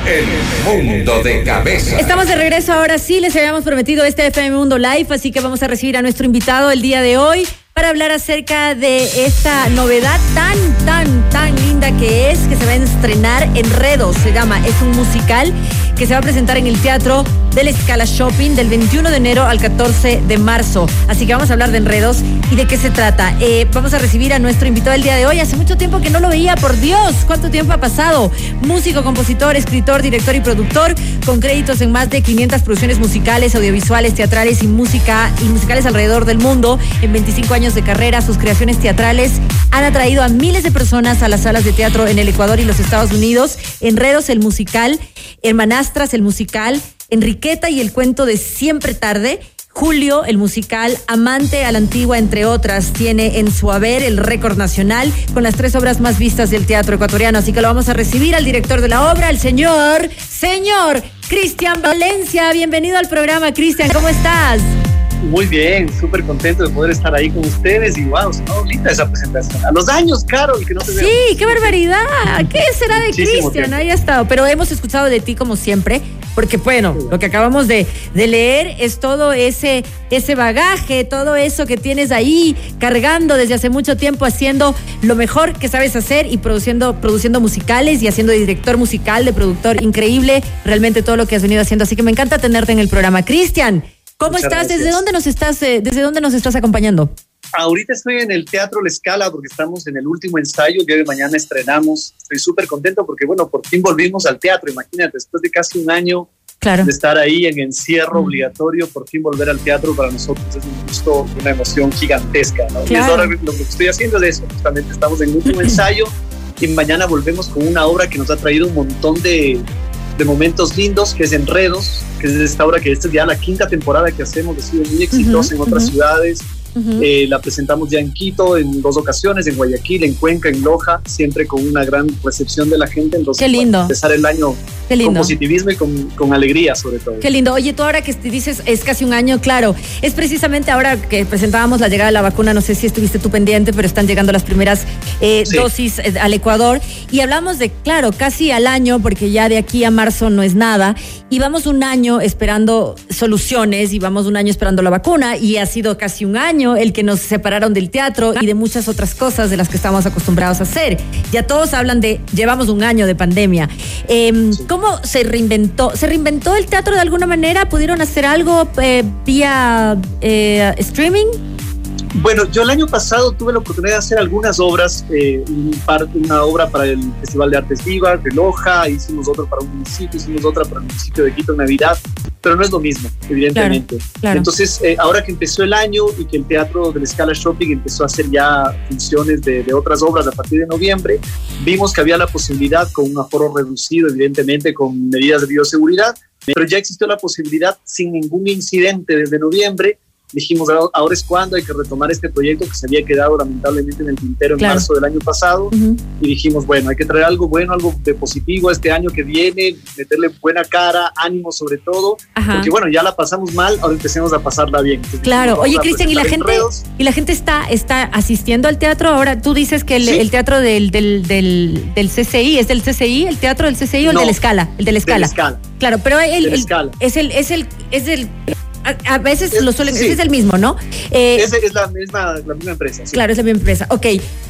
El Mundo de Cabeza. Estamos de regreso ahora sí, les habíamos prometido este FM Mundo Live, así que vamos a recibir a nuestro invitado el día de hoy para hablar acerca de esta novedad tan linda que se va a estrenar. Enredos se llama, es un musical que se va a presentar en el Teatro del Scala Shopping del 21 de enero al 14 de marzo. Así que vamos a hablar de Enredos y de qué se trata. Vamos a recibir a nuestro invitado el día de hoy. Hace mucho tiempo que no lo veía, por Dios, ¿cuánto tiempo ha pasado? Músico, compositor, escritor, director y productor, con créditos en más de 500 producciones musicales, audiovisuales, teatrales y musicales alrededor del mundo. En 25 años de carrera, sus creaciones teatrales han atraído a miles de personas a las salas de teatro en el Ecuador y los Estados Unidos. Enredos, el musical; Hermanastras, el musical; Enriqueta y el cuento de Siempre Tarde; Julio, el musical; Amante a la Antigua, entre otras. Tiene en su haber el récord nacional con las 3 obras más vistas del teatro ecuatoriano. Así que lo vamos a recibir al director de la obra, el señor Cristian Valencia. Bienvenido al programa, Cristian, ¿cómo estás? Muy bien, súper contento de poder estar ahí con ustedes y wow, sonó linda esa presentación. A los años, Carol, que no te veo. Sí, qué barbaridad. ¿Qué será de Cristian? Ahí ha estado. Pero hemos escuchado de ti como siempre, porque bueno, lo que acabamos de leer es todo ese bagaje, todo eso que tienes ahí cargando desde hace mucho tiempo, haciendo lo mejor que sabes hacer y produciendo musicales y haciendo de director musical, de productor. Increíble realmente todo lo que has venido haciendo. Así que me encanta tenerte en el programa. Cristian, ¿cómo estás? ¿Desde dónde nos estás acompañando? Ahorita estoy en el Teatro La Scala porque estamos en el último ensayo. El día de mañana estrenamos. Estoy súper contento porque, bueno, por fin volvimos al teatro. Imagínate, después de casi un año de estar ahí en encierro obligatorio, por fin volver al teatro para nosotros es un gusto, una emoción gigantesca, ¿no? Y ahora lo que estoy haciendo es eso. Justamente estamos en el último ensayo y mañana volvemos con una obra que nos ha traído un montón de momentos lindos, que es Enredos, que es esta obra que esta es ya la 5ª temporada que hacemos, ha sido muy exitosa en otras ciudades. La presentamos ya en Quito en 2 ocasiones, en Guayaquil, en Cuenca, en Loja, siempre con una gran recepción de la gente. Entonces, qué lindo. Empezar el año con positivismo y con alegría, sobre todo. Qué lindo. Oye, tú ahora que dices es casi un año, claro, es precisamente ahora que presentábamos la llegada de la vacuna, no sé si estuviste tú pendiente, pero están llegando las primeras dosis al Ecuador, y hablamos de, claro, casi al año, porque ya de aquí a marzo no es nada, y vamos un año esperando soluciones, y vamos un año esperando la vacuna, y ha sido casi un año el que nos separaron del teatro y de muchas otras cosas de las que estamos acostumbrados a hacer. Ya todos hablan de, llevamos un año de pandemia. ¿Cómo se reinventó? ¿Se reinventó el teatro de alguna manera? ¿Pudieron hacer algo vía streaming? Bueno, yo el año pasado tuve la oportunidad de hacer algunas obras, una obra para el Festival de Artes Vivas de Loja, hicimos otra para un municipio, hicimos otra para el municipio de Quito en Navidad, pero no es lo mismo, evidentemente. Claro. Entonces, ahora que empezó el año y que el Teatro del Scala Shopping empezó a hacer ya funciones de otras obras a partir de noviembre, vimos que había la posibilidad, con un aforo reducido, evidentemente, con medidas de bioseguridad, pero ya existió la posibilidad sin ningún incidente desde noviembre. Dijimos, ahora es cuando hay que retomar este proyecto que se había quedado lamentablemente en el tintero en marzo del año pasado. Y dijimos, bueno, hay que traer algo bueno, algo de positivo este año que viene, meterle buena cara, ánimo sobre todo, porque bueno, ya la pasamos mal, ahora empecemos a pasarla bien. Entonces, claro. Oye, Cristian, ¿y la gente está asistiendo al teatro? Ahora tú dices que el teatro del CCI, ¿es del CCI? ¿El teatro del CCI o el del Scala? El del Scala. Claro, pero es el a veces lo suelen, es el mismo, ¿no? Es la misma empresa. Sí. Claro, es la misma empresa. Ok.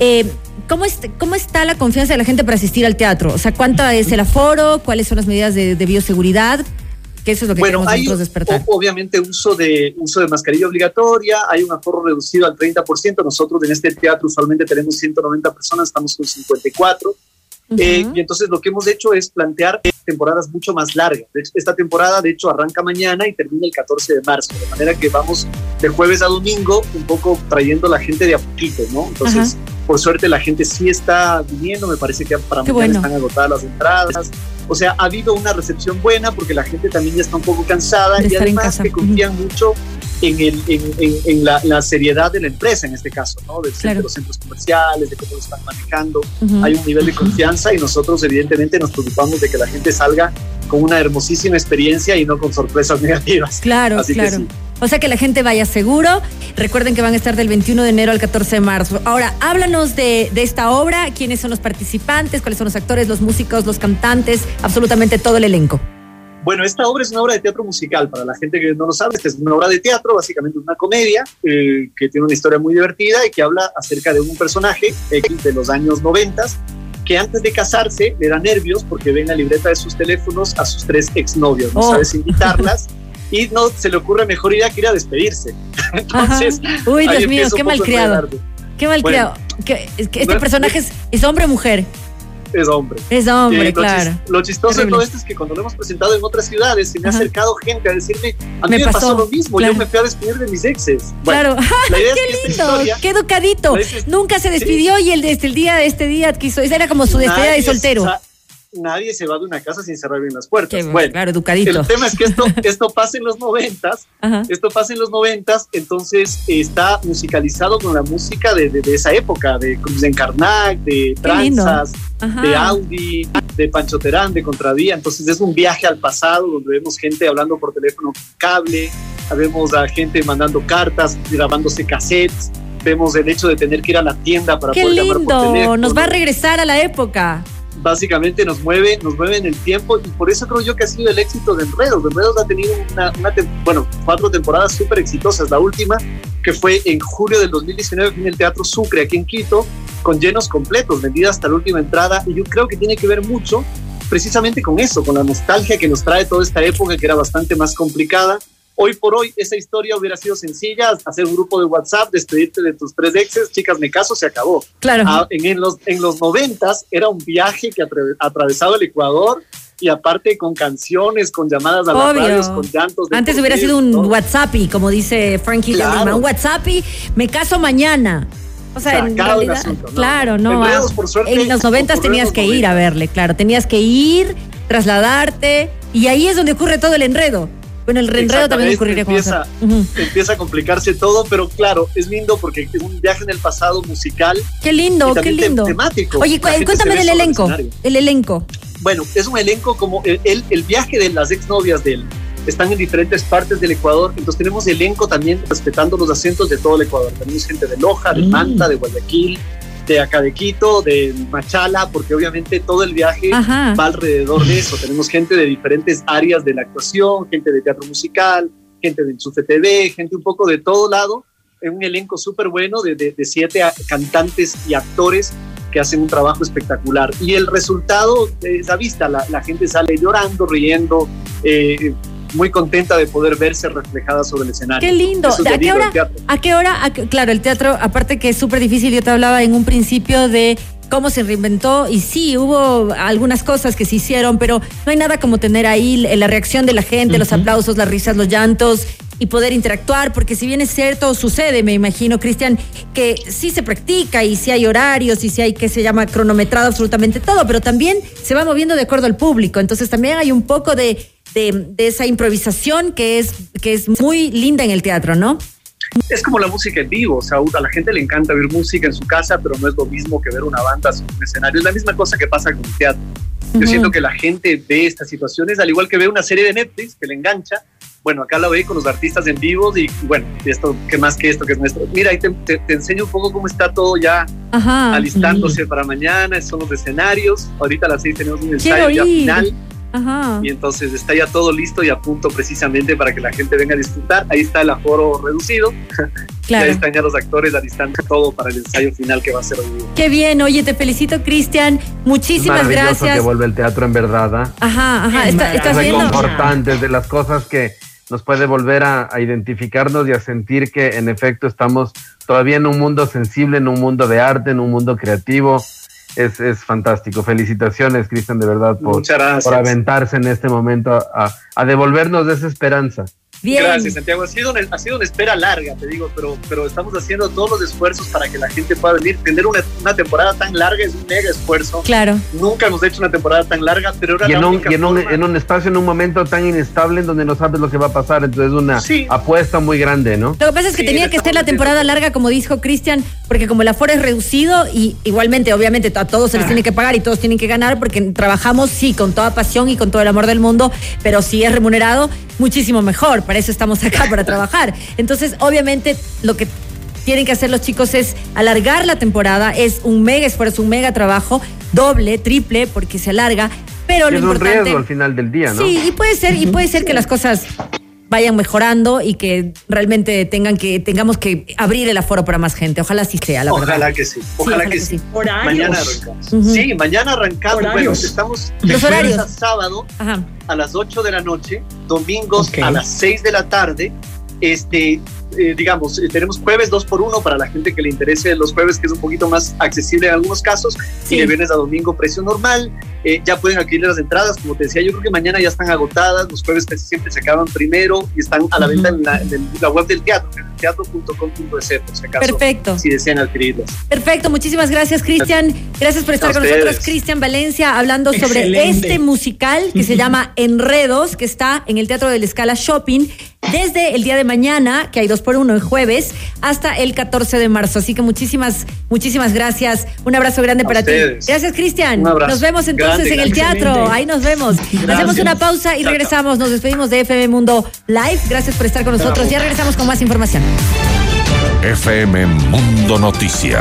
¿Cómo está la confianza de la gente para asistir al teatro? O sea, ¿cuánto es el aforo? ¿Cuáles son las medidas de bioseguridad? Que eso es lo que queremos nosotros despertar. Obviamente uso de mascarilla obligatoria, hay un aforo reducido al 30%. Nosotros en este teatro usualmente tenemos 190 personas, estamos con 54. Y entonces lo que hemos hecho es plantear temporadas mucho más largas. Esta temporada, de hecho, arranca mañana y termina el 14 de marzo, de manera que vamos de jueves a domingo un poco trayendo la gente de a poquito, ¿no? Entonces, por suerte, la gente sí está viniendo. Me parece que para mañana están agotadas las entradas. O sea, ha habido una recepción buena porque la gente también ya está un poco cansada y además que confían mucho en la seriedad de la empresa, en este caso, ¿no? De los centros comerciales, de cómo lo están manejando. Hay un nivel de confianza y nosotros evidentemente nos preocupamos de que la gente salga con una hermosísima experiencia y no con sorpresas negativas. Claro, Así claro. Que sí. O sea que la gente vaya seguro. Recuerden que van a estar del 21 de enero al 14 de marzo. Ahora, háblanos de esta obra, quiénes son los participantes, cuáles son los actores, los músicos, los cantantes, absolutamente todo el elenco. Bueno, esta obra es una obra de teatro musical. Para la gente que no lo sabe, esta es una obra de teatro, básicamente una comedia que tiene una historia muy divertida y que habla acerca de un personaje de los años 90 que antes de casarse le da nervios porque ve en la libreta de sus teléfonos a sus 3 exnovios. No sabe si invitarlas y no se le ocurre mejor idea que ir a despedirse. Entonces, uy, Dios mío, qué malcriado. Qué malcriado. Este personaje es hombre o mujer. Es hombre. Es hombre, claro. Lo chistoso de todo esto es que cuando lo hemos presentado en otras ciudades se me ha acercado gente a decirme, a mí me pasó lo mismo, claro. Yo me fui a despedir de mis exes. Bueno, claro. La idea qué es que lindo, historia, qué educadito. Nunca se despidió y este día quiso, era como su despedida de soltero. Nadie se va de una casa sin cerrar bien las puertas. Bueno, claro, educadito. El tema es que esto pasa en los 90s. Esto pasa en los 90s, entonces está musicalizado con la música de esa época, de Cruz de Encarnac, de Tranzas, de Audi, de Pancho Terán, de Contravía. Entonces es un viaje al pasado donde vemos gente hablando por teléfono con cable, vemos a gente mandando cartas, grabándose cassettes, vemos el hecho de tener que ir a la tienda para poder llamar por teléfono. ¡Qué lindo! Nos va a regresar a la época. Básicamente nos mueve en el tiempo y por eso creo yo que ha sido el éxito de Enredos. Enredos ha tenido 4 temporadas súper exitosas. La última, que fue en julio del 2019 en el Teatro Sucre, aquí en Quito, con llenos completos, vendida hasta la última entrada. Y yo creo que tiene que ver mucho precisamente con eso, con la nostalgia que nos trae toda esta época que era bastante más complicada. Hoy por hoy esa historia hubiera sido sencilla, hacer un grupo de WhatsApp, despedirte de tus 3 exes, chicas, me caso, se acabó. Claro. En los 90s era un viaje que atravesaba el Ecuador y aparte con canciones, con llamadas a las radios, con llantos. Antes hubiera sido un WhatsAppi, como dice Frankie Lima, un WhatsAppi, me caso mañana. O sea, en realidad, asunto, ¿no? Claro, no. Enredos, por suerte, en los 90s tenías que ir a verle, claro, tenías que ir, trasladarte y ahí es donde ocurre todo el enredo. Bueno, el enredo también ocurriría con eso. Empieza a complicarse todo, pero claro, es lindo porque es un viaje en el pasado musical. Qué lindo, qué lindo. Temático. Oye, cuéntame del elenco. El elenco. Bueno, es un elenco como el viaje de las exnovias de él. Están en diferentes partes del Ecuador, entonces tenemos elenco también respetando los acentos de todo el Ecuador. Tenemos gente de Loja, de Manta, de Guayaquil, de acá de Quito, de Machala, porque obviamente todo el viaje va alrededor de eso. Tenemos gente de diferentes áreas de la actuación, gente de teatro musical, gente de Enchufe TV, gente un poco de todo lado. Es un elenco súper bueno de 7 cantantes y actores que hacen un trabajo espectacular. Y el resultado es a vista, la gente sale llorando, riendo, muy contenta de poder verse reflejada sobre el escenario. ¡Qué lindo! ¿A qué hora? Claro, el teatro, aparte que es súper difícil, yo te hablaba en un principio de cómo se reinventó y sí, hubo algunas cosas que se hicieron, pero no hay nada como tener ahí la reacción de la gente, los aplausos, las risas, los llantos y poder interactuar, porque si bien es cierto, sucede, me imagino, Cristian, que sí se practica y sí hay horarios y sí hay, que se llama, cronometrado absolutamente todo, pero también se va moviendo de acuerdo al público, entonces también hay un poco de esa improvisación que es muy linda en el teatro, ¿no? Es como la música en vivo, o sea, a la gente le encanta ver música en su casa, pero no es lo mismo que ver una banda sobre un escenario. Es la misma cosa que pasa con el teatro. Yo siento que la gente ve estas situaciones, al igual que ve una serie de Netflix que le engancha. Bueno, acá la ve con los artistas en vivo y bueno, esto, ¿qué más que esto que es nuestro? Mira, ahí te enseño un poco cómo está todo ya alistándose para mañana, son los escenarios. Ahorita a las 6 tenemos un ensayo ya final. Y entonces está ya todo listo y a punto precisamente para que la gente venga a disfrutar. Ahí está el aforo reducido. Claro. Y ahí están ya los actores alistando todo para el ensayo final que va a ser hoy. Qué bien, oye, te felicito, Cristian. Muchísimas gracias. Que vuelve el teatro en verdad. Estás viendo. Reconfortantes de las cosas que nos puede volver a identificarnos y a sentir que en efecto estamos todavía en un mundo sensible, en un mundo de arte, en un mundo creativo. Es fantástico. Felicitaciones, Cristian, de verdad, por aventarse en este momento a devolvernos esa esperanza. Bien. Gracias, Santiago. Ha sido una espera larga, te digo, pero estamos haciendo todos los esfuerzos para que la gente pueda venir. Tener una temporada tan larga es un mega esfuerzo. Claro. Nunca hemos hecho una temporada tan larga, pero era en un espacio, en un momento tan inestable en donde no sabes lo que va a pasar. Entonces es una apuesta muy grande, ¿no? Lo que pasa es que tenía que ser la temporada larga, como dijo Cristian, porque como el aforo es reducido y igualmente, obviamente, a todos se les tiene que pagar y todos tienen que ganar porque trabajamos, sí, con toda pasión y con todo el amor del mundo, pero si es remunerado, muchísimo mejor para eso estamos acá, para trabajar. Entonces, obviamente, lo que tienen que hacer los chicos es alargar la temporada, es un mega esfuerzo, un mega trabajo, doble, triple, porque se alarga, pero lo importante... Es un riesgo al final del día, ¿no? Sí, y puede ser que las cosas vayan mejorando y que realmente tengamos que abrir el aforo para más gente. Ojalá sí sea, la verdad. Ojalá que sí. Ojalá que sí. Horarios. Mañana arrancamos. Sí, mañana arrancamos. Horarios. Bueno, estamos de Los jueves horarios. a sábado Ajá. a las 8 de la noche, domingos Ok. a las 6 de la tarde. Tenemos jueves 2x1 para la gente que le interese los jueves, que es un poquito más accesible en algunos casos, Sí. y de viernes a domingo precio normal. Ya pueden adquirir las entradas, como te decía, yo creo que mañana ya están agotadas, los jueves casi siempre se acaban primero y están a la venta en la web del teatro, en teatro.com.es, por si acaso, Perfecto. si desean adquirirlas. Perfecto, muchísimas gracias, Cristian. Gracias por estar A con ustedes. nosotros, Cristian Valencia, hablando sobre Excelente. este musical que se llama Enredos, que está en el Teatro de la Scala Shopping desde el día de mañana, que hay 2x1 el jueves, hasta el 14 de marzo. Así que muchísimas gracias. Un abrazo grande para ti. ustedes. Gracias, Cristian. Un abrazo. Nos vemos entonces Grande, en el grande. teatro. Excelente. Ahí nos vemos. Hacemos una pausa y Chao, regresamos. Nos despedimos de FM Mundo Live. Gracias por estar con nosotros. Ya regresamos con más información. FM Mundo Noticias.